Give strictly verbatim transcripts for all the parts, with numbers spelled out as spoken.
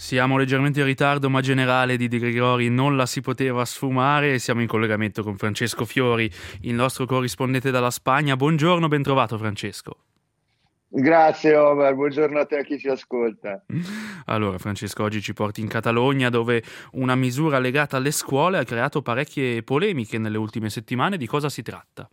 Siamo leggermente in ritardo, ma Generale di De Gregori non la si poteva sfumare e siamo in collegamento con Francesco Fiori, il nostro corrispondente dalla Spagna. Buongiorno, ben trovato Francesco. Grazie Omar, buongiorno a te a chi ci ascolta. Allora, Francesco, oggi ci porti in Catalogna dove una misura legata alle scuole ha creato parecchie polemiche nelle ultime settimane. Di cosa si tratta?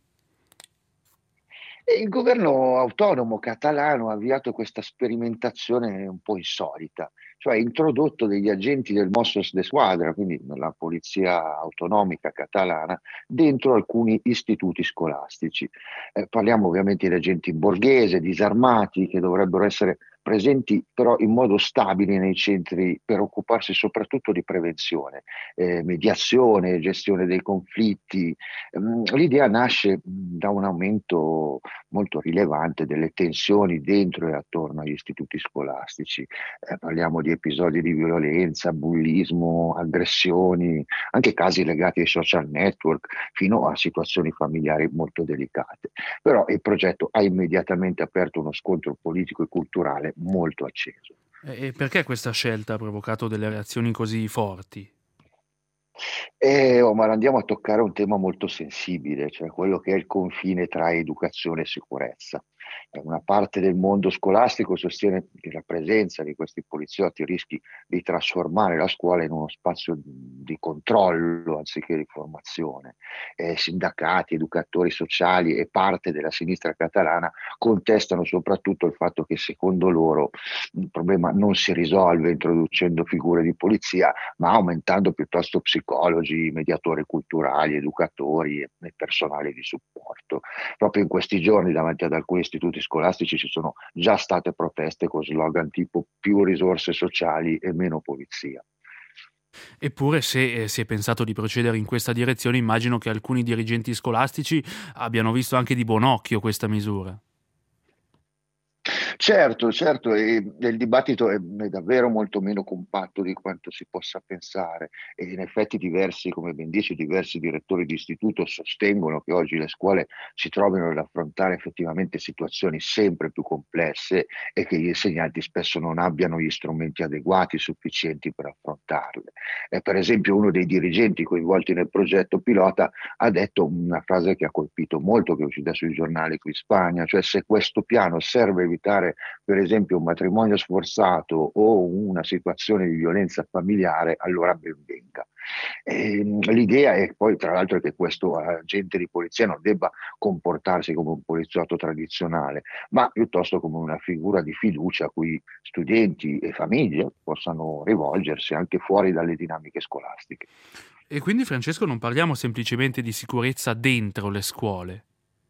E il governo autonomo catalano ha avviato questa sperimentazione un po' insolita, cioè ha introdotto degli agenti del Mossos de Squadra, quindi la polizia autonomica catalana, dentro alcuni istituti scolastici. Eh, parliamo ovviamente di agenti borghese, disarmati, che dovrebbero essere presenti però in modo stabile nei centri per occuparsi soprattutto di prevenzione, eh, mediazione, gestione dei conflitti. Mm, L'idea nasce mm, da un aumento molto rilevante delle tensioni dentro e attorno agli istituti scolastici. Eh, parliamo di episodi di violenza, bullismo, aggressioni, anche casi legati ai social network, fino a situazioni familiari molto delicate. Però il progetto ha immediatamente aperto uno scontro politico e culturale molto acceso. E e perché questa scelta ha provocato delle reazioni così forti? E, oh, ma andiamo a toccare un tema molto sensibile, cioè quello che è il confine tra educazione e sicurezza. Eh, Una parte del mondo scolastico sostiene che la presenza di questi poliziotti rischi di trasformare la scuola in uno spazio di controllo anziché di formazione. Eh, sindacati, educatori sociali e parte della sinistra catalana contestano soprattutto il fatto che secondo loro il problema non si risolve introducendo figure di polizia, ma aumentando piuttosto psicologi, mediatori culturali, educatori e, e personale di supporto. Proprio in questi giorni davanti ad alcuni istituti scolastici ci sono già state proteste con slogan tipo più risorse sociali e meno polizia. Eppure, se eh, si è pensato di procedere in questa direzione, immagino che alcuni dirigenti scolastici abbiano visto anche di buon occhio questa misura. Certo, certo, e, e il dibattito è, è davvero molto meno compatto di quanto si possa pensare e in effetti diversi, come ben dici, diversi direttori di istituto sostengono che oggi le scuole si trovino ad affrontare effettivamente situazioni sempre più complesse e che gli insegnanti spesso non abbiano gli strumenti adeguati, sufficienti per affrontarle. E per esempio uno dei dirigenti coinvolti nel progetto pilota ha detto una frase che ha colpito molto, che è uscita sui giornali qui in Spagna, cioè se questo piano serve a evitare per esempio un matrimonio sforzato o una situazione di violenza familiare, allora ben venga. E, l'idea è poi tra l'altro che questo agente di polizia non debba comportarsi come un poliziotto tradizionale, ma piuttosto come una figura di fiducia a cui studenti e famiglie possano rivolgersi anche fuori dalle dinamiche scolastiche. E quindi, Francesco, non parliamo semplicemente di sicurezza dentro le scuole.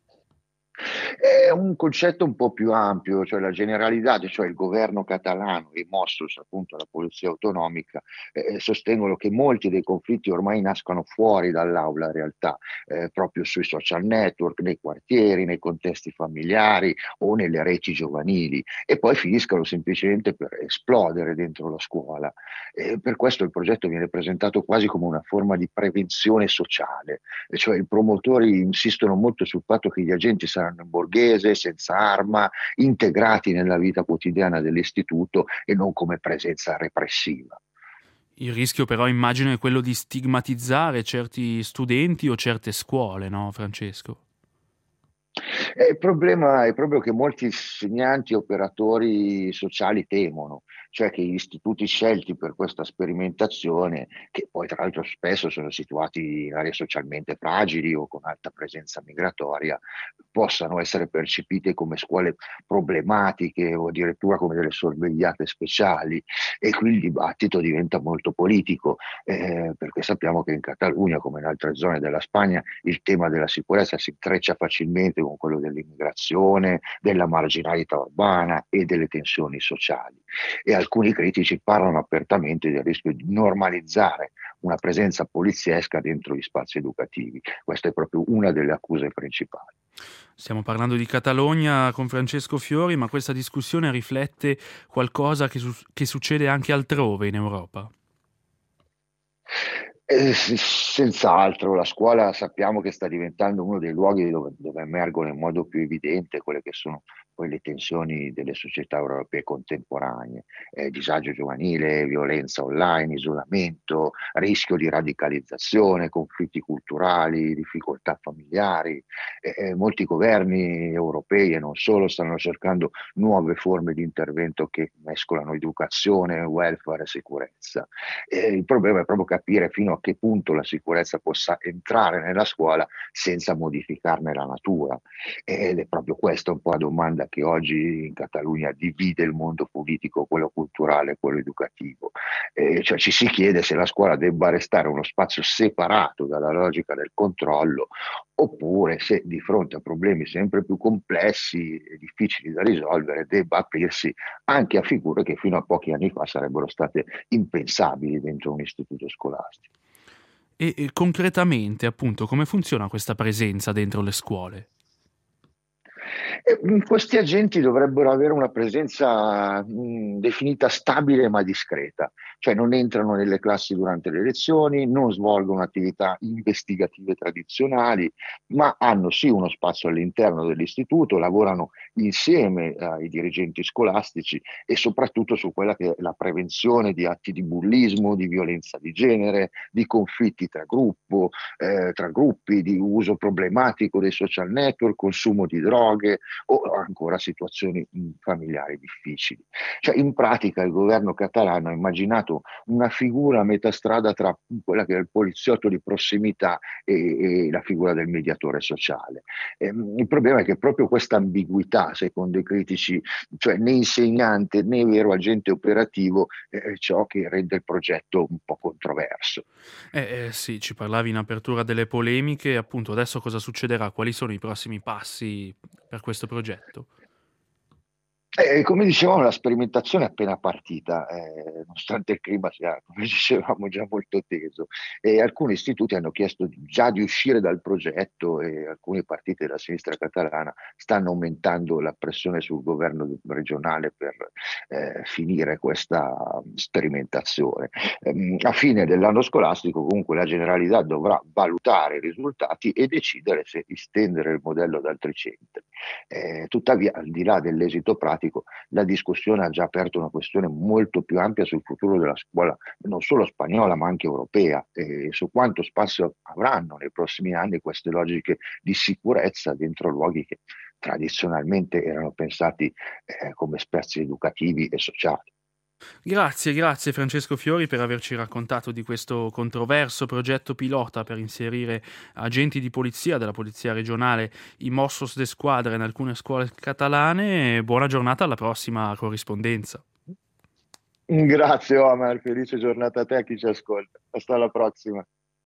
È un concetto un po' più ampio, cioè la Generalitat, cioè il governo catalano e i Mossos, appunto la polizia autonomica, eh, sostengono che molti dei conflitti ormai nascono fuori dall'aula in realtà, eh, proprio sui social network, nei quartieri, nei contesti familiari o nelle reti giovanili e poi finiscono semplicemente per esplodere dentro la scuola. E per questo il progetto viene presentato quasi come una forma di prevenzione sociale, e cioè i promotori insistono molto sul fatto che gli agenti saranno in borghese, senza arma, integrati nella vita quotidiana dell'istituto e non come presenza repressiva. Il rischio però immagino è quello di stigmatizzare certi studenti o certe scuole, no, Francesco? E il problema è proprio che molti insegnanti e operatori sociali temono, cioè che gli istituti scelti per questa sperimentazione, che poi tra l'altro spesso sono situati in aree socialmente fragili o con alta presenza migratoria, possano essere percepite come scuole problematiche o addirittura come delle sorvegliate speciali e qui il dibattito diventa molto politico, eh, perché sappiamo che in Catalogna, come in altre zone della Spagna, il tema della sicurezza si intreccia facilmente con quello dell'immigrazione, della marginalità urbana e delle tensioni sociali. E alcuni critici parlano apertamente del rischio di normalizzare una presenza poliziesca dentro gli spazi educativi. Questa è proprio una delle accuse principali. Stiamo parlando di Catalogna con Francesco Fiori, ma questa discussione riflette qualcosa che, su- che succede anche altrove in Europa. Eh, s- senz'altro, la scuola sappiamo che sta diventando uno dei luoghi dove, dove emergono in modo più evidente quelle che sono poi le tensioni delle società europee contemporanee, eh, disagio giovanile, violenza online, isolamento, rischio di radicalizzazione, conflitti culturali, difficoltà familiari. Eh, eh, molti governi europei e non solo stanno cercando nuove forme di intervento che mescolano educazione, welfare e sicurezza. Eh, il problema è proprio capire fino a che punto la sicurezza possa entrare nella scuola senza modificarne la natura. Ed è proprio questa un po' la domanda che oggi in Catalogna divide il mondo politico, quello culturale e quello educativo. Eh, cioè ci si chiede se la scuola debba restare uno spazio separato dalla logica del controllo, oppure se di fronte a problemi sempre più complessi e difficili da risolvere debba aprirsi anche a figure che fino a pochi anni fa sarebbero state impensabili dentro un istituto scolastico. E, e concretamente, appunto, come funziona questa presenza dentro le scuole? E, mh, questi agenti dovrebbero avere una presenza mh, definita stabile ma discreta, cioè non entrano nelle classi durante le lezioni, non svolgono attività investigative tradizionali, ma hanno sì uno spazio all'interno dell'istituto, lavorano insieme ai dirigenti scolastici e soprattutto su quella che è la prevenzione di atti di bullismo, di violenza di genere, di conflitti tra gruppo, eh, tra gruppi, di uso problematico dei social network, consumo di droghe o ancora situazioni mh, familiari difficili. Cioè, in pratica il governo catalano ha immaginato una figura a metà strada tra quella che è il poliziotto di prossimità e, e la figura del mediatore sociale. Ehm, il problema è che proprio questa ambiguità, secondo i critici, cioè né insegnante né vero agente operativo, è ciò che rende il progetto un po' controverso. Eh, eh, sì, ci parlavi in apertura delle polemiche, appunto, adesso cosa succederà? Quali sono i prossimi passi per questo progetto? Eh, come dicevamo, la sperimentazione è appena partita, eh, nonostante il clima sia, come dicevamo, già molto teso. E alcuni istituti hanno chiesto di- già di uscire dal progetto e alcuni partiti della sinistra catalana stanno aumentando la pressione sul governo regionale per eh, finire questa sperimentazione. Ehm, a fine dell'anno scolastico, comunque, la Generalità dovrà valutare i risultati e decidere se estendere il modello ad altri centri. Eh, tuttavia, al di là dell'esito pratico, la discussione ha già aperto una questione molto più ampia sul futuro della scuola, non solo spagnola, ma anche europea, e su quanto spazio avranno nei prossimi anni queste logiche di sicurezza dentro luoghi che tradizionalmente erano pensati eh, come spazi educativi e sociali. Grazie, grazie Francesco Fiori per averci raccontato di questo controverso progetto pilota per inserire agenti di polizia della Polizia regionale, i Mossos de Squadra in alcune scuole catalane. Buona giornata, alla prossima corrispondenza. Grazie Omar, felice giornata a te e a chi ci ascolta. Hasta alla prossima.